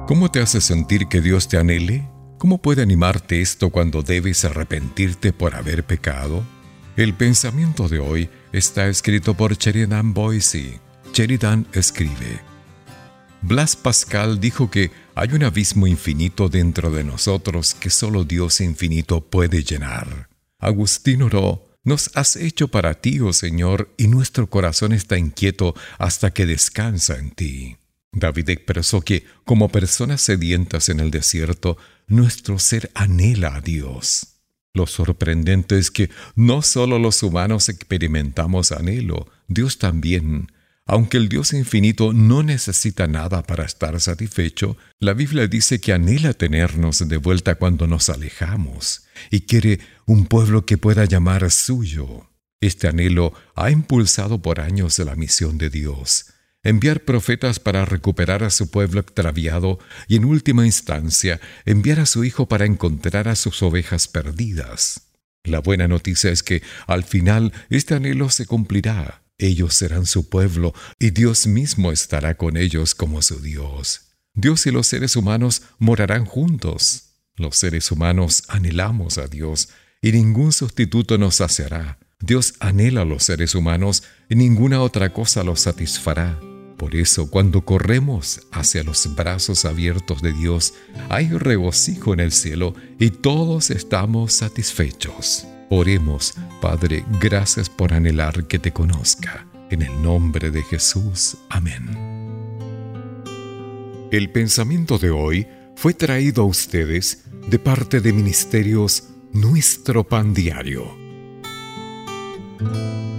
¿Cómo te hace sentir que Dios te anhele? ¿Cómo puede animarte esto cuando debes arrepentirte por haber pecado? El pensamiento de hoy está escrito por Sheridan Boyce. Sheridan escribe: Blas Pascal dijo que hay un abismo infinito dentro de nosotros que solo Dios infinito puede llenar. Agustín oró: nos has hecho para ti, oh Señor, y nuestro corazón está inquieto hasta que descansa en ti. David expresó que, como personas sedientas en el desierto, nuestro ser anhela a Dios. Lo sorprendente es que no solo los humanos experimentamos anhelo, Dios también. Aunque el Dios infinito no necesita nada para estar satisfecho, la Biblia dice que anhela tenernos de vuelta cuando nos alejamos y quiere un pueblo que pueda llamar suyo. Este anhelo ha impulsado por años la misión de Dios: enviar profetas para recuperar a su pueblo extraviado y, en última instancia, enviar a su Hijo para encontrar a sus ovejas perdidas. La buena noticia es que, al final, este anhelo se cumplirá. Ellos serán su pueblo y Dios mismo estará con ellos como su Dios. Dios y los seres humanos morarán juntos. Los seres humanos anhelamos a Dios y ningún sustituto nos saciará. Dios anhela a los seres humanos y ninguna otra cosa los satisfará. Por eso, cuando corremos hacia los brazos abiertos de Dios, hay regocijo en el cielo y todos estamos satisfechos. Oremos. Padre, gracias por anhelar que te conozca. En el nombre de Jesús. Amén. El pensamiento de hoy fue traído a ustedes de parte de Ministerios Nuestro Pan Diario.